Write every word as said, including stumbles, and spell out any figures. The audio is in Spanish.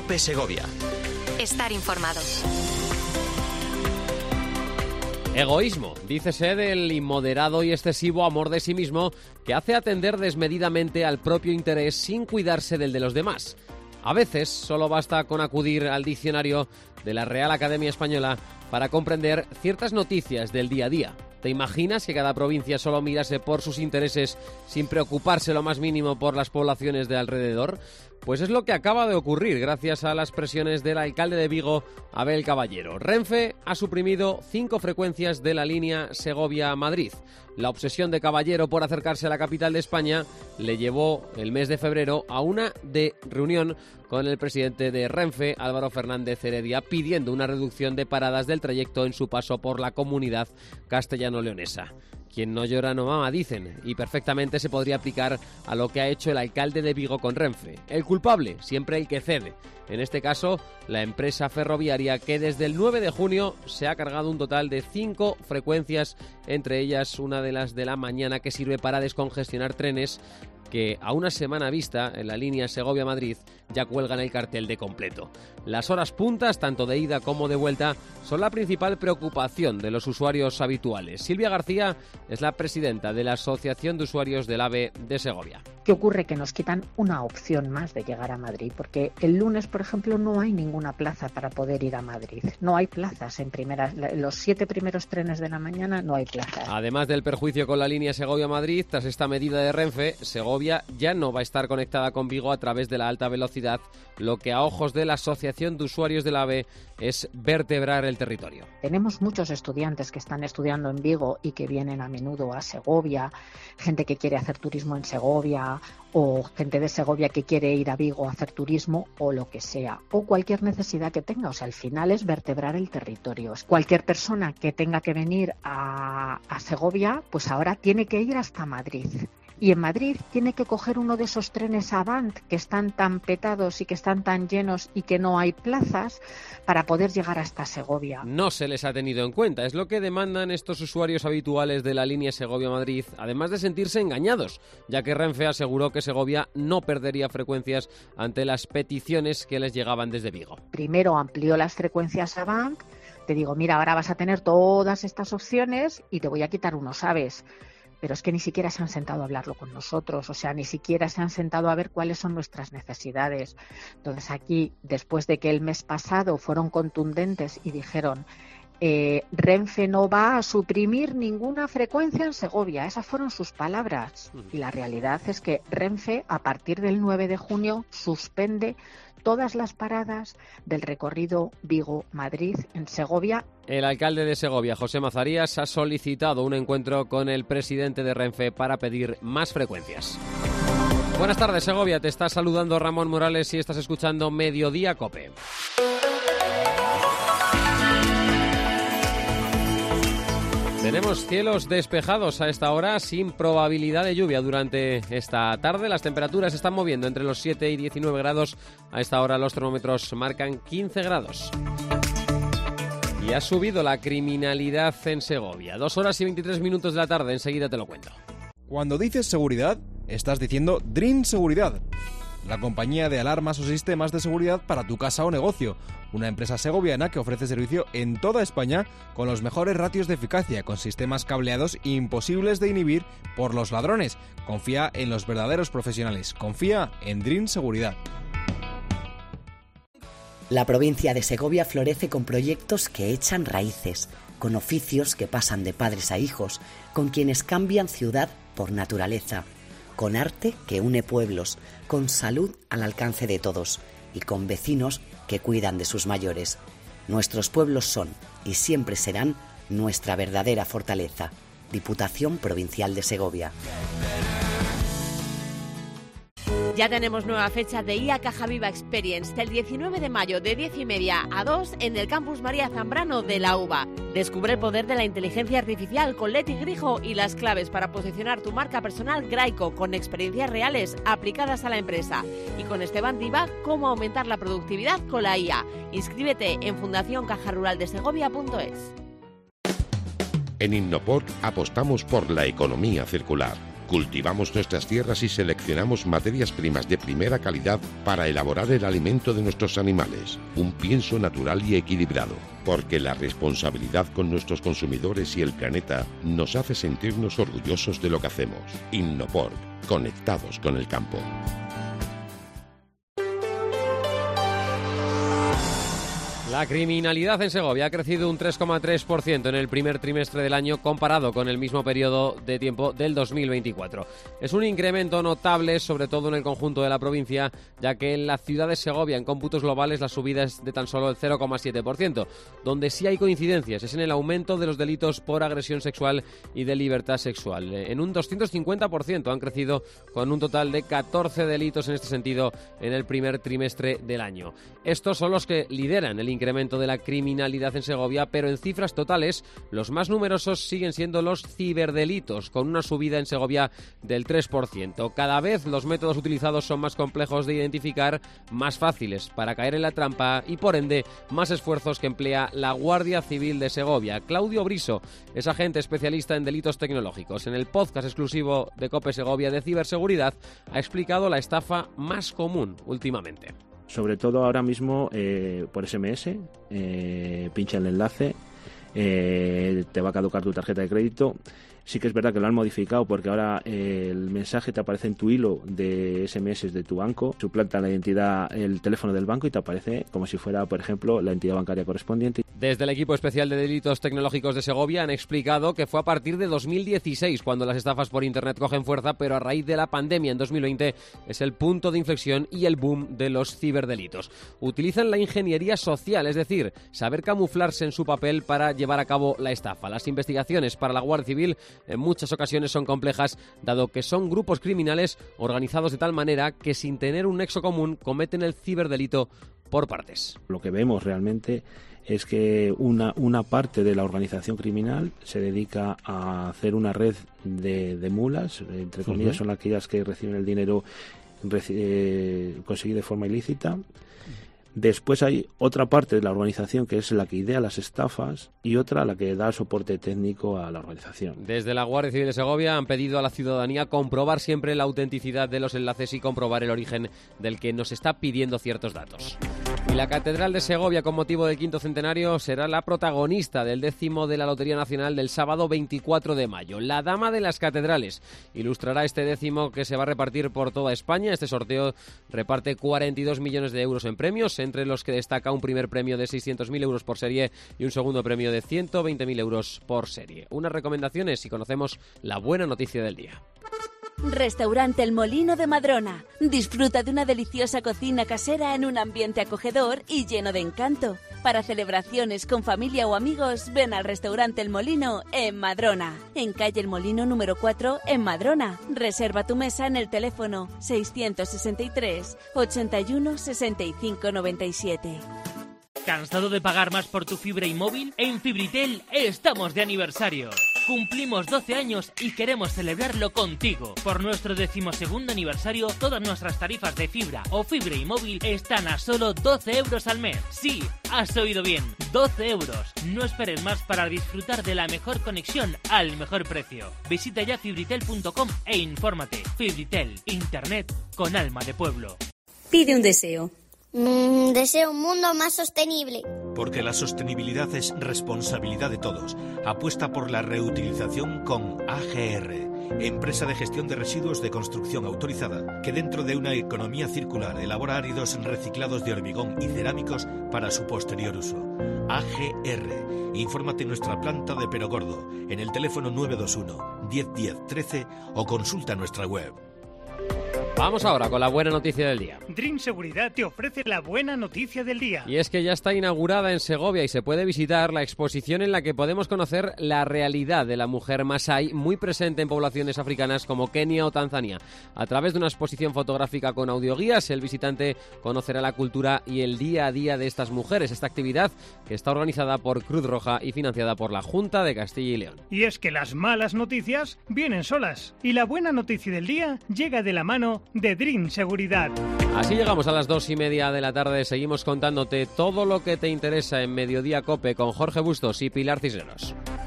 COPE Segovia. Estar informado. Egoísmo, dícese del inmoderado y excesivo amor de sí mismo que hace atender desmedidamente al propio interés sin cuidarse del de los demás. A veces solo basta con acudir al diccionario de la Real Academia Española para comprender ciertas noticias del día a día. ¿Te imaginas que cada provincia solo mirase por sus intereses sin preocuparse lo más mínimo por las poblaciones de alrededor? Pues es lo que acaba de ocurrir gracias a las presiones del alcalde de Vigo, Abel Caballero. Renfe ha suprimido cinco frecuencias de la línea Segovia-Madrid. La obsesión de Caballero por acercarse a la capital de España le llevó el mes de febrero a una de reunión con el presidente de Renfe, Álvaro Fernández Heredia, pidiendo una reducción de paradas del trayecto en su paso por la comunidad castellano-leonesa. Quien no llora no mama, dicen, y perfectamente se podría aplicar a lo que ha hecho el alcalde de Vigo con Renfe. El culpable, siempre el que cede. En este caso, la empresa ferroviaria que desde el nueve de junio se ha cargado un total de cinco frecuencias, entre ellas una de las de la mañana que sirve para descongestionar trenes que a una semana vista en la línea Segovia-Madrid ya cuelgan el cartel de completo. Las horas puntas, tanto de ida como de vuelta, son la principal preocupación de los usuarios habituales. Silvia García es la presidenta de la Asociación de Usuarios del AVE de Segovia. ¿Qué ocurre? Que nos quitan una opción más de llegar a Madrid, porque el lunes, por ejemplo, no hay ninguna plaza para poder ir a Madrid. No hay plazas en primeras, los siete primeros trenes de la mañana no hay plazas. Además del perjuicio con la línea Segovia-Madrid, tras esta medida de Renfe, Segovia ya no va a estar conectada con Vigo a través de la alta velocidad, lo que a ojos de la Asociación de Usuarios del AVE es vertebrar el territorio. Tenemos muchos estudiantes que están estudiando en Vigo y que vienen a menudo a Segovia, gente que quiere hacer turismo en Segovia, o gente de Segovia que quiere ir a Vigo a hacer turismo o lo que sea, o cualquier necesidad que tenga. O sea, al final es vertebrar el territorio. Cualquier persona que tenga que venir a, a Segovia, pues ahora tiene que ir hasta Madrid. Y en Madrid tiene que coger uno de esos trenes Avant que están tan petados y que están tan llenos y que no hay plazas para poder llegar hasta Segovia. No se les ha tenido en cuenta, es lo que demandan estos usuarios habituales de la línea Segovia-Madrid, además de sentirse engañados, ya que Renfe aseguró que Segovia no perdería frecuencias ante las peticiones que les llegaban desde Vigo. Primero amplió las frecuencias Avant, te digo, mira, ahora vas a tener todas estas opciones y te voy a quitar unos aves. Pero es que ni siquiera se han sentado a hablarlo con nosotros, o sea, ni siquiera se han sentado a ver cuáles son nuestras necesidades. Entonces aquí, después de que el mes pasado fueron contundentes y dijeron eh, Renfe no va a suprimir ninguna frecuencia en Segovia, esas fueron sus palabras. Y la realidad es que Renfe, a partir del nueve de junio, suspende todas las paradas del recorrido Vigo-Madrid en Segovia. El alcalde de Segovia, José Mazarías, ha solicitado un encuentro con el presidente de Renfe para pedir más frecuencias. Buenas tardes, Segovia. Te está saludando Ramón Morales y estás escuchando Mediodía COPE. Tenemos cielos despejados a esta hora, sin probabilidad de lluvia durante esta tarde. Las temperaturas se están moviendo entre los siete y diecinueve grados. A esta hora los termómetros marcan quince grados. Y ha subido la criminalidad en Segovia. Dos horas y veintitrés minutos de la tarde, enseguida te lo cuento. Cuando dices seguridad, estás diciendo Dream Seguridad, la compañía de alarmas o sistemas de seguridad para tu casa o negocio. Una empresa segoviana que ofrece servicio en toda España con los mejores ratios de eficacia, con sistemas cableados imposibles de inhibir por los ladrones. Confía en los verdaderos profesionales. Confía en Dream Seguridad. La provincia de Segovia florece con proyectos que echan raíces, con oficios que pasan de padres a hijos, con quienes cambian ciudad por naturaleza, con arte que une pueblos, con salud al alcance de todos y con vecinos que cuidan de sus mayores. Nuestros pueblos son y siempre serán nuestra verdadera fortaleza. Diputación Provincial de Segovia. Ya tenemos nueva fecha de I A Caja Viva Experience, del diecinueve de mayo de diez y media a dos en el Campus María Zambrano de la UBA. Descubre el poder de la inteligencia artificial con Leti Grijo y las claves para posicionar tu marca personal Graico con experiencias reales aplicadas a la empresa. Y con Esteban Diva, cómo aumentar la productividad con la I A. Inscríbete en fundación caja rural de segovia punto es. En Innoport apostamos por la economía circular. Cultivamos nuestras tierras y seleccionamos materias primas de primera calidad para elaborar el alimento de nuestros animales. Un pienso natural y equilibrado, porque la responsabilidad con nuestros consumidores y el planeta nos hace sentirnos orgullosos de lo que hacemos. Innopork, conectados con el campo. La criminalidad en Segovia ha crecido un tres coma tres por ciento en el primer trimestre del año comparado con el mismo periodo de tiempo del dos mil veinticuatro. Es un incremento notable, sobre todo en el conjunto de la provincia, ya que en la ciudad de Segovia, en cómputos globales, la subida es de tan solo el cero coma siete por ciento. Donde sí hay coincidencias es en el aumento de los delitos por agresión sexual y de libertad sexual. En un doscientos cincuenta por ciento han crecido, con un total de catorce delitos en este sentido en el primer trimestre del año. Estos son los que lideran el incremento de la criminalidad en Segovia, pero en cifras totales los más numerosos siguen siendo los ciberdelitos, con una subida en Segovia del tres por ciento. Cada vez los métodos utilizados son más complejos de identificar, más fáciles para caer en la trampa y, por ende, más esfuerzos que emplea la Guardia Civil de Segovia. Claudio Briso es agente especialista en delitos tecnológicos. En el podcast exclusivo de COPE Segovia de ciberseguridad ha explicado la estafa más común últimamente. Sobre todo ahora mismo eh, por ese eme ese, eh, pincha el enlace, eh, te va a caducar tu tarjeta de crédito. Sí que es verdad que lo han modificado porque ahora eh, el mensaje te aparece en tu hilo de ese eme ese de tu banco, suplanta la identidad, el teléfono del banco y te aparece como si fuera, por ejemplo, la entidad bancaria correspondiente. Desde el equipo especial de delitos tecnológicos de Segovia han explicado que fue a partir de dos mil dieciséis cuando las estafas por internet cogen fuerza, pero a raíz de la pandemia en dos mil veinte es el punto de inflexión y el boom de los ciberdelitos. Utilizan la ingeniería social, es decir, saber camuflarse en su papel para llevar a cabo la estafa. Las investigaciones para la Guardia Civil en muchas ocasiones son complejas, dado que son grupos criminales organizados de tal manera que sin tener un nexo común cometen el ciberdelito por partes. Lo que vemos realmente es que una, una parte de la organización criminal se dedica a hacer una red de, de mulas, entre comillas, uh-huh. son aquellas que reciben el dinero eh, conseguido de forma ilícita. Después hay otra parte de la organización que es la que idea las estafas y otra la que da soporte técnico a la organización. Desde la Guardia Civil de Segovia han pedido a la ciudadanía comprobar siempre la autenticidad de los enlaces y comprobar el origen del que nos está pidiendo ciertos datos. Y la Catedral de Segovia, con motivo del quinto centenario, será la protagonista del décimo de la Lotería Nacional del sábado veinticuatro de mayo. La Dama de las Catedrales ilustrará este décimo que se va a repartir por toda España. Este sorteo reparte cuarenta y dos millones de euros en premios, entre los que destaca un primer premio de seiscientos mil euros por serie y un segundo premio de ciento veinte mil euros por serie. Unas recomendaciones si conocemos la buena noticia del día. Restaurante El Molino de Madrona. Disfruta de una deliciosa cocina casera en un ambiente acogedor y lleno de encanto. Para celebraciones con familia o amigos, ven al Restaurante El Molino en Madrona. En calle El Molino número cuatro, en Madrona. Reserva tu mesa en el teléfono seiscientos sesenta y tres, ochenta y uno, sesenta y cinco, noventa y siete. ¿Cansado de pagar más por tu fibra y móvil? En Fibritel estamos de aniversario. Cumplimos doce años y queremos celebrarlo contigo. Por nuestro decimosegundo aniversario, todas nuestras tarifas de fibra o fibra y móvil están a solo doce euros al mes. Sí, has oído bien, doce euros. No esperes más para disfrutar de la mejor conexión al mejor precio. Visita ya fibritel punto com e infórmate. Fibritel, internet con alma de pueblo. Pide un deseo. Mm, deseo un mundo más sostenible. Porque la sostenibilidad es responsabilidad de todos. Apuesta por la reutilización con A G R, empresa de gestión de residuos de construcción autorizada, que dentro de una economía circular elabora áridos reciclados de hormigón y cerámicos para su posterior uso. A G R. Infórmate en nuestra planta de Perogordo, en el teléfono nueve dos uno, diez, diez, trece o consulta nuestra web. Vamos ahora con la buena noticia del día. Dream Seguridad te ofrece la buena noticia del día. Y es que ya está inaugurada en Segovia y se puede visitar la exposición en la que podemos conocer la realidad de la mujer masái, muy presente en poblaciones africanas como Kenia o Tanzania. A través de una exposición fotográfica con audioguías, el visitante conocerá la cultura y el día a día de estas mujeres. Esta actividad que está organizada por Cruz Roja y financiada por la Junta de Castilla y León. Y es que las malas noticias vienen solas y la buena noticia del día llega de la mano de Dream Seguridad. Así llegamos a las dos y media de la tarde. Seguimos contándote todo lo que te interesa en Mediodía Cope con Jorge Bustos y Pilar Cisneros.